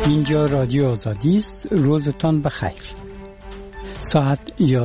اینجا رادیو آزادی است. روزتان بخیر. ساعت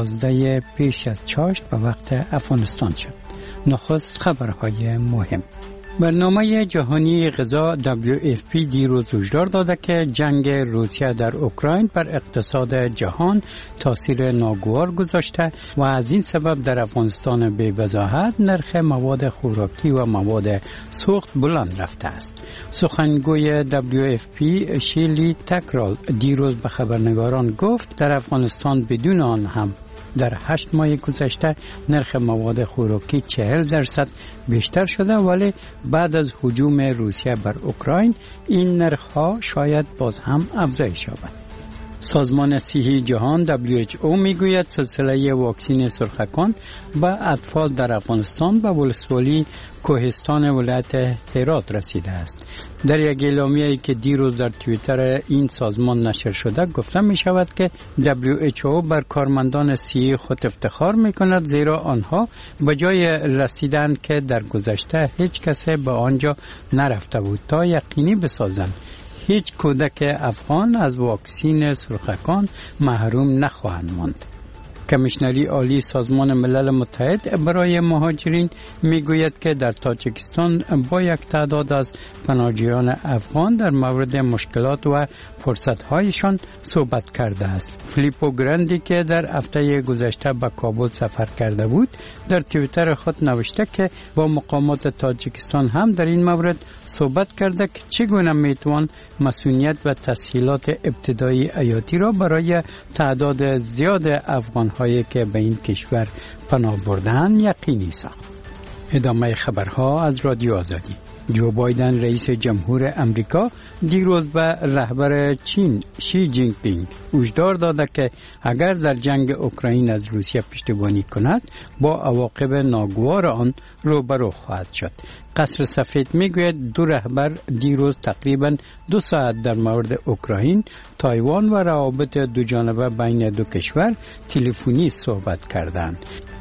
11 پیش از چاشت به وقت افغانستان شد. نخست خبرهای مهم. برنامه جهانی غذا WFP دیروز هشدار داده که جنگ روسیه در اوکراین بر اقتصاد جهان تاثیر ناگوار گذاشته و از این سبب در افغانستان به وضاحت نرخ مواد خوراکی و مواد سوخت بلند رفته است. سخنگوی WFP شیلی تکرال دیروز به خبرنگاران گفت در افغانستان بدون آن هم در 8 ماه گذشته نرخ مواد خوراکی 40% بیشتر شده، ولی بعد از هجوم روسیه بر اوکراین این نرخ‌ها شاید باز هم افزایش یابد. سازمان صحی جهان WHO میگوید سلسله واکسین سرخکان به اطفال در افغانستان به ولسوالی کوهستان ولایت هرات رسیده است. در یک اعلامیه‌ای که دیروز در توییتر این سازمان نشر شده گفته می شود که WHO بر کارمندان صحی خود افتخار می کند، زیرا آنها به جای رسیدن که در گذشته هیچ کسی به آنجا نرفته بود تا یقینی بسازند هیچ کودک افغان از واکسین سرخکان محروم نخواهند ماند. کمیشنری عالی سازمان ملل متحد برای مهاجرین میگوید که در تاجیکستان با یک تعداد از پناهجویان افغان در مورد مشکلات و فرصت‌هایشان صحبت کرده است. فیلیپو گراندی که در هفته گذشته به کابل سفر کرده بود در توییتر خود نوشته که با مقامات تاجیکستان هم در این مورد صحبت کرده که چگونه میتوان مسئولیت و تسهیلات ابتدایی حیاتی را برای تعداد زیاد افغان‌هایی که به این کشور پناه برده‌اند یقینی ساخت. ادامه خبرها از رادیو آزادی. جو بایدن رئیس جمهور امریکا دیروز به رهبر چین شی جینگ پینگ هشدار داده که اگر در جنگ اوکراین از روسیه پشتیبانی کند با عواقب ناگوار آن روبرو خواهد شد. قصر سفید میگوید دو رهبر دیروز تقریباً 2 ساعت در مورد اوکراین، تایوان و روابط دو جانبه بین دو کشور تلفنی صحبت کردند.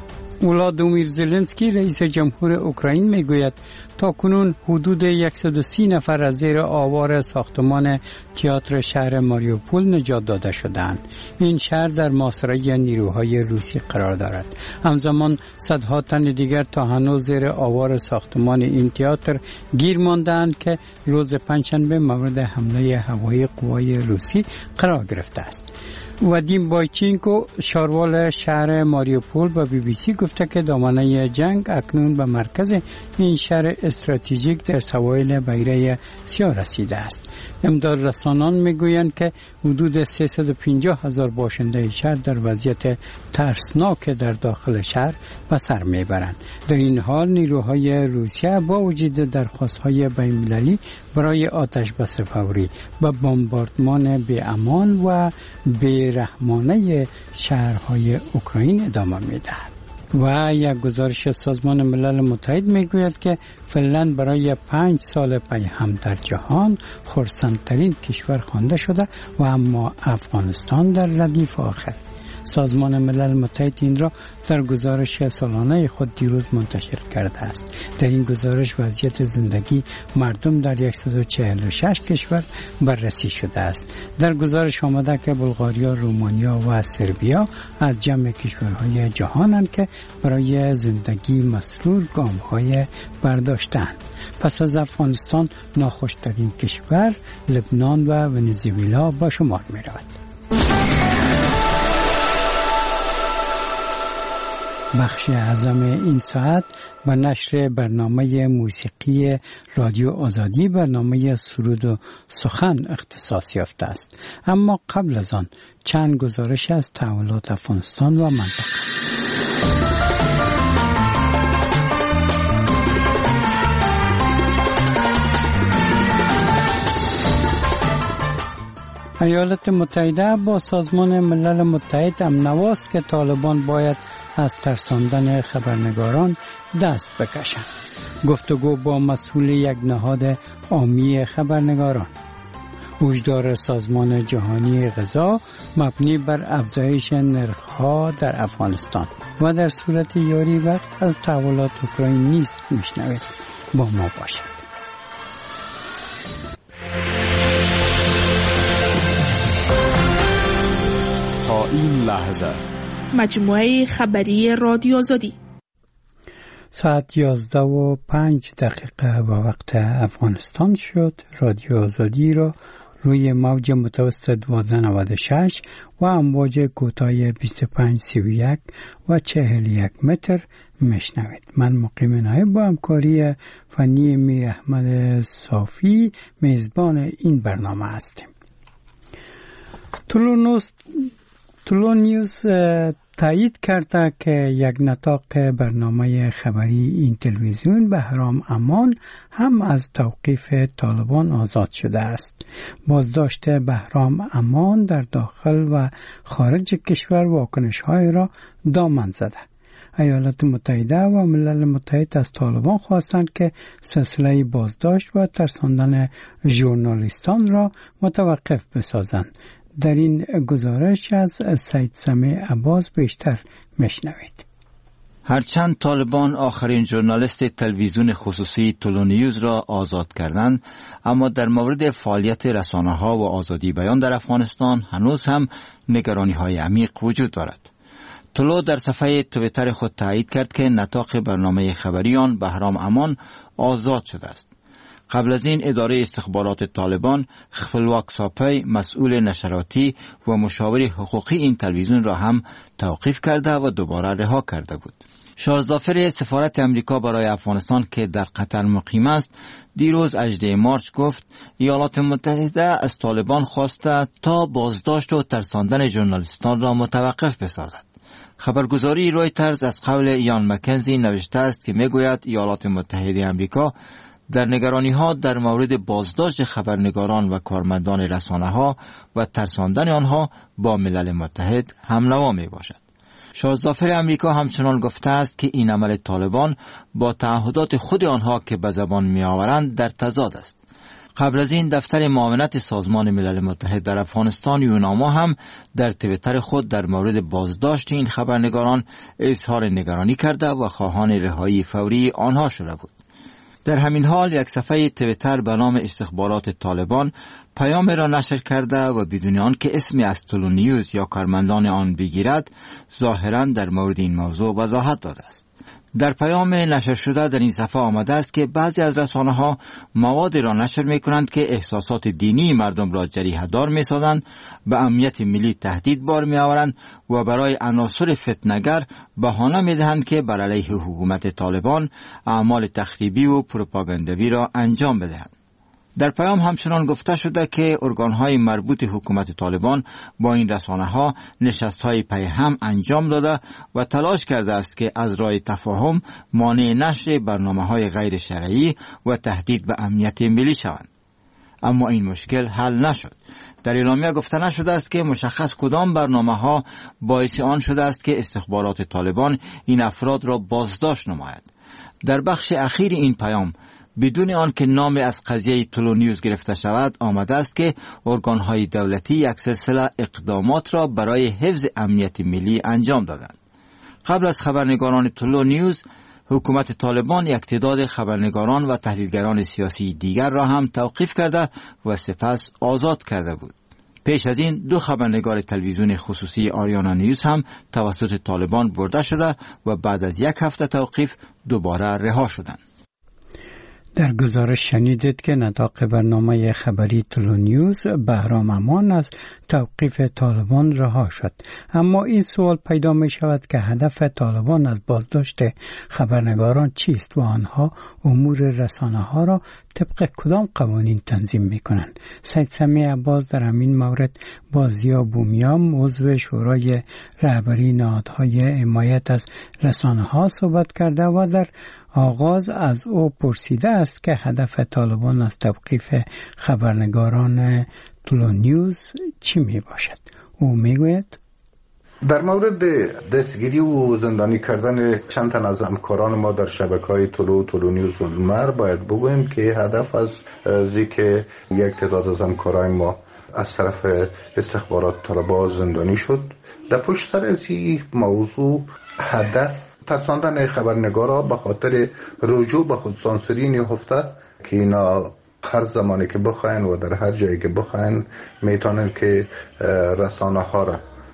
ولادیمیر زلنسکی رئیس جمهور اوکراین میگوید تا کنون حدود 130 نفر از زیر آوار ساختمان تئاتر شهر ماریوپول نجات داده شدند. این شهر در محاصره نیروهای روسی قرار دارد. همزمان صدها تن دیگر تا هنوز زیر آوار ساختمان این تئاتر گیر مانده‌اند که روز پنجشنبه مورد حمله هوایی قوای روسی قرار گرفته است. وادیم بایچینکو شاروال شهر ماریوپول به BBC گفته که دامنه جنگ اکنون به مرکز این شهر استراتژیک در سواحل بحیره سیاه رسیده است. امدادرسانان میگویند که حدود 350,000 باشنده شهر در وضعیت ترسناک در داخل شهر به سر میبرند. در این حال نیروهای روسیه با وجود درخواست‌های بین‌المللی برای آتش بس فوری به بمباردمان بی‌امان و بی‌رحمانه شهرهای اوکراین ادامه می‌دهد. و یک گزارش سازمان ملل متحد میگوید که فنلند برای 5 سال پی هم در جهان خرسندترین کشور خوانده شده و اما افغانستان در ردیف آخر. سازمان ملل متحد این را در گزارش سالانه خود دیروز منتشر کرده است. در این گزارش وضعیت زندگی مردم در 146 کشور بررسی شده است. در گزارش آمده که بلغاریا، رومانیا و سربیا از جمع کشورهای جهانند که برای زندگی مسرور گام‌های برداشتند. پس از افغانستان ناخوشترین کشور لبنان و ونزوئلا به شمار می‌رود. بخش اعظم این ساعت به نشر برنامه موسیقی رادیو آزادی برنامه سرود و سخن اختصاص یافته است. اما قبل از آن چند گزارش از تحولات افغانستان و منطقه. ایالات متحده با سازمان ملل متحد امنواست که طالبان باید از ترساندن خبرنگاران دست بکشند. گفتگو با مسئول یک نهاد عامی خبرنگاران. هشدار سازمان جهانی غذا مبنی بر افزایش نرخ‌ها در افغانستان و در صورت یاری وقت از تحولات اوکراین نیست میشنوید. با ما باشید. این لحظه مجموعه خبری رادیو آزادی. ساعت 11:05 با وقت افغانستان شد. رادیو آزادی را روی موج متوسط 1296 و امواج کوتاه 2531 و 41 متر میشنوید. من مقیم نایب با همکاری فنی میر احمد صافی میزبان این برنامه هستیم. طلوع نیوز تایید کرده که یک نطاق برنامه خبری این تلویزیون بهرام امان هم از توقیف طالبان آزاد شده است. بازداشت بهرام امان در داخل و خارج کشور واکنش‌های را دامن زده. ایالات متحده و ملل متحد از طالبان خواستند که سلسله بازداشت و ترساندن ژورنالیستان را متوقف بسازند. در این گزارش از سید سمیع عباس بیشتر میشنوید. هرچند طالبان آخرین ژورنالیست تلویزیون خصوصی طلوع نیوز را آزاد کردند، اما در مورد فعالیت رسانه‌ها و آزادی بیان در افغانستان هنوز هم نگرانی‌های عمیق وجود دارد. طلوع در صفحه توییتر خود تایید کرد که نطاق برنامه خبری آن بهرام امان آزاد شده است. قبل از این اداره استخبارات طالبان خپلواک ساپی مسئول نشراتی و مشاور حقوقی این تلویزیون را هم توقیف کرده و دوباره رها کرده بود. شارظافر سفارت امریکا برای افغانستان که در قطر مقیم است دیروز 18 مارس گفت ایالات متحده از طالبان خواسته تا بازداشت و ترساندن ژورنالیستان را متوقف بسازد. خبرگزاری رویترز از قول یان مکنزی نوشته است که میگوید ایالات متحده امریکا در نگرانی‌ها در مورد بازداشت خبرنگاران و کارمندان رسانه‌ها و ترساندن آنها با ملل متحد همنوا میباشد. شارظافر امریکا همچنان گفته است که این عمل طالبان با تعهدات خود آنها که به زبان میآورند در تضاد است. قبل از این دفتر معاونت سازمان ملل متحد در افغانستان یوناما هم در توییتر خود در مورد بازداشت این خبرنگاران اظهار نگرانی کرده و خواهان رهایی فوری آنها شده بود. در همین حال یک صفحه توییتر به نام استخبارات طالبان پیام را نشر کرده و بدون آن که اسمی از طلوع نیوز یا کارمندان آن بگیرد ظاهراً در مورد این موضوع وضاحت داده است. در پیام نشر شده در این صفحه آمده است که بعضی از رسانه‌ها مواد را نشر می‌کنند که احساسات دینی مردم را جریحه‌دار می‌سازند، به امنیت ملی تهدید بار می‌آورند و برای عناصر فتنه‌گر بهانه می‌دهند که بر علیه حکومت طالبان اعمال تخریبی و پروپاگاندوی را انجام بدهند. در پیام همچنان گفته شده که ارگان‌های مربوط حکومت طالبان با این رسانه‌ها نشست‌های پیهم انجام داده و تلاش کرده است که از راه تفاهم مانع نشر برنامه‌های غیر شرعی و تهدید به امنیت ملی شوند. اما این مشکل حل نشد. در اعلامیه گفته نشده است که مشخص کدام برنامه‌ها باعث آن شده است که استخبارات طالبان این افراد را بازداشت نماید. در بخش اخیر این پیام بدون آن که نام از قضیه طلوع نیوز گرفته شود آمده است که ارگان‌های دولتی یک سلسله اقدامات را برای حفظ امنیت ملی انجام دادند. قبل از خبرنگاران طلوع نیوز حکومت طالبان یک تعداد خبرنگاران و تحلیلگران سیاسی دیگر را هم توقیف کرده و سپس آزاد کرده بود. پیش از این 2 خبرنگار تلویزیون خصوصی آریانا نیوز هم توسط طالبان برده شده و بعد از 1 هفته توقیف دوباره رها شدند. در گزارش شنیدید که نطاق برنامه خبری طلوع نیوز بهرام امان از توقیف طالبان رها شد. اما این سوال پیدا می شود که هدف طالبان از بازداشت خبرنگاران چیست و آنها امور رسانه ها را طبق کدام قوانین تنظیم می کنند. سید سمیع عباس در همین مورد با ضیا بومیام عضو شورای رهبری نهادهای حمایت از رسانه ها صحبت کرده و در آغاز از او پرسیده است که هدف طالبان از توقیف خبرنگاران طلوع نیوز چی می باشد. او می گوید در مورد دستگیری و زندانی کردن چند تن از همکاران ما در شبکه‌های طلوع نیوز و المر باید بگوییم که هدف از که یک تعداد از همکاران ما از طرف استخبارات طالبان زندانی شد. در پشت سر از این موضوع هدف ترساندن خبرنگارا به خاطر رجوع به خودسانسوری نهفته که اینا هر زمانی که بخواین و در هر جایی که بخواین میتونن که رسانه ها را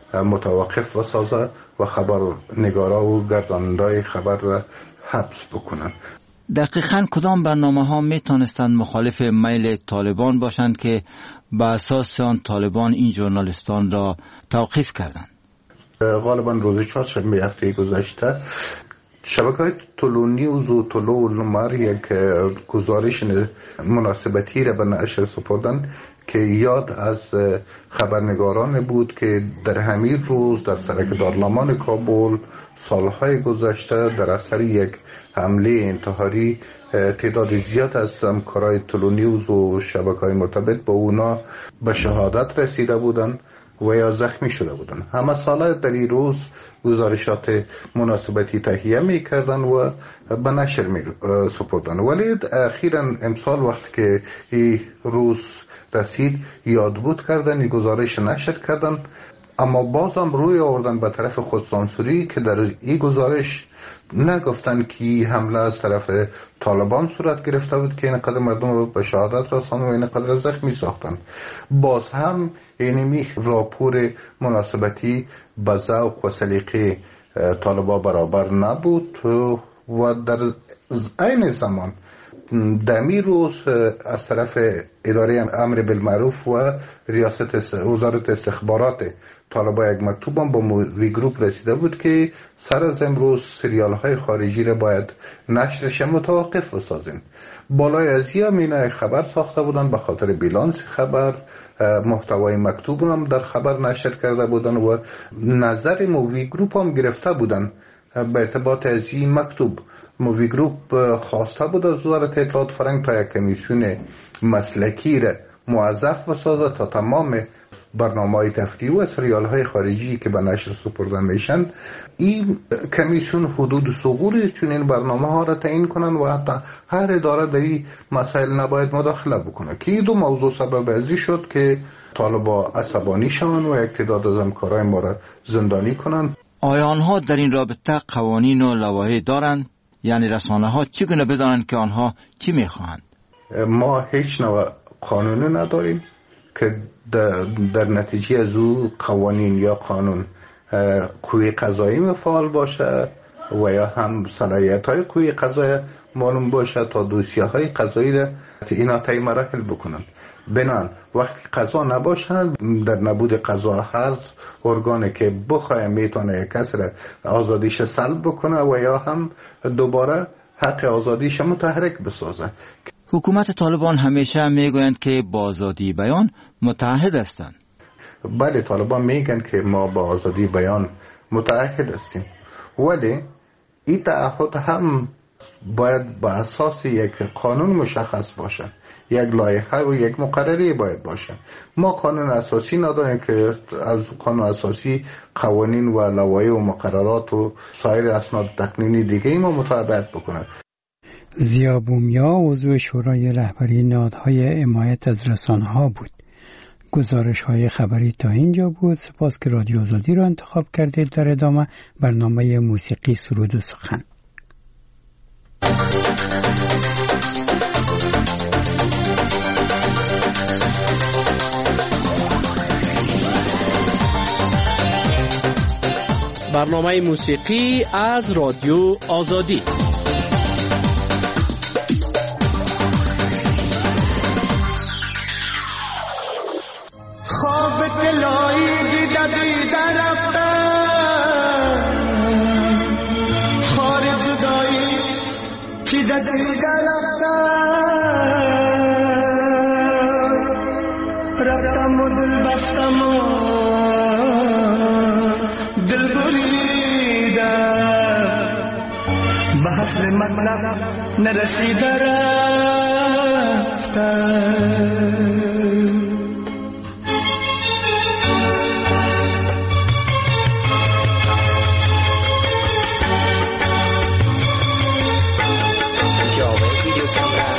متوقف بسازه و خبرنگارا و گردانندای خبر را حبس بکنن. دقیقاً کدام برنامه ها می توانستند مخالف میل طالبان باشند که به اساس آن طالبان این ژورنالیستان را توقیف کردند؟ غالبا روز چهارشنبه هفته گذشته شبکه‌های طلوع نیوز و طلوع المر یک گزارش مناسبتی را به نشر سپردند که یاد از خبرنگاران بود که در همین روز در سرک دارالمان کابل سالهای گذشته در اثر یک حمله انتحاری تعداد زیاد از همکارای طلوع نیوز و شبکه‌های مرتبط با اونا به شهادت رسیده بودند و یا زخمی شده بودند. همه ساله در این روز گزارشات مناسبتی تهیه می کردن و به نشر می سپردن، ولی اخیراً امسال وقت که این روز رسید یاد بود کردن، این گزارش نشر کردن، اما بازم روی آوردن به طرف خودسانسوری که در این گزارش نگفتن که حمله از طرف طالبان صورت گرفته بود که اینقدر مردم رو به شهادت رساند و اینقدر زخمی ساختن. باز هم اینمی راپور مناسبتی به ذوق و سلیقه طالبان برابر نبود و در عین زمان دمی روز از طرف اداره امر بالمعروف و ریاست وزارت استخبارات طالبان یک مکتوب هم با مووی گروپ رسیده بود که سر از امروز سریال های خارجی را باید نشرش متوقف بسازیم. بالای از این اینا خبر ساخته بودن به خاطر بیلانس خبر، محتوای مکتوب هم در خبر نشر کرده بودن و نظر مووی گروپ هم گرفته بودن به ارتباط از این مکتوب. مووی گروپ خواسته بود از وزارت اطلاعات فرهنگ تا یک کمیسیون مسلکی را موظف بسازه تا تمام برنامه‌های تفریحی و سریال های خارجی که به نشر سپرده میشن، این کمیسیون حدود ثغور چون این برنامه ها را تعیین کنن و حتی هر اداره در این مسائل نباید مداخله بکنه، که این دو موضوع سبب ازی شد که طالبان عصبانی شوند و یک تعداد از همکارای ما را زندانی کنند. آیا آنها در این رابطه قوانین و لوایح دارند؟ یعنی رسانه ها چگونه بدانند که آنها چی میخواهند؟ ما هیچ نوع قانونی نداریم که در نتیجه از او قوانین یا قانون قوه قضایی فعال باشه و یا هم صلاحیت های قوه قضایی معلوم باشه تا دوسیه های قضایی را اینا طی مراحل بکنن. بنان وقتی قضا نباشن، در نبود قضا هر ارگانی که بخواه میتونه کسی را آزادیش سلب بکنه و یا هم دوباره حق آزادیش متحرک بسازه. حکومت طالبان همیشه میگویند که با آزادی بیان متعهد هستند. بله، طالبان میگن که ما با آزادی بیان متعهد هستیم، ولی این تعهد هم باید با اساس یک قانون مشخص باشه، یک لایحه و یک مقرری باید باشه. ما قانون اساسی نداریم که از قانون اساسی قوانین و لوایح و مقررات و سایر اسناد تقنینی دیگه ما مطابقت بکنه. ضیا بومیا عضو شورای رهبری نهادهای حمایت از رسانه‌ها بود. گزارش‌های خبری تا اینجا بود. سپاس که رادیو آزادی را انتخاب کردید. در ادامه برنامه موسیقی سرود و سخن. برنامه موسیقی از رادیو آزادی. خواب دلایی دیده رفتم، خار جدایی که دیده رفتم و دل بستم و دل بریدم، به حسن مطلب نرسیده رفتم. جاوید ویدیو کامرا